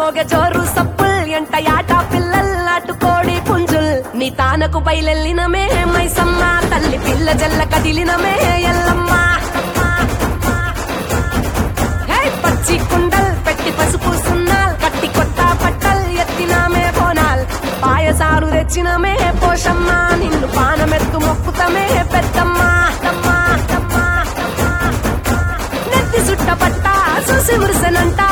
మోగె జోరు సప్పుల్ ఎంట యాట పిల్లల్ నాటుకోడి పుంజుల్ నీ తానకు బయలెల్లినమే మైసమ్మ తల్లి పిల్ల జల్ల కదిలినమే ఎల్లమ్మ పచ్చి కుండల్ పెట్టి పసుపు సున్నాల్ కట్టి కొత్త పట్టల్ ఎత్తినామే బోనాల్ పాయసారు తెచ్చినమే పోషమ్మ నిన్ను పానమెత్తు మొక్కుతమే పెద్దమ్మ నెత్తి సుట్ట పట్ట చూసి మురిసెనంట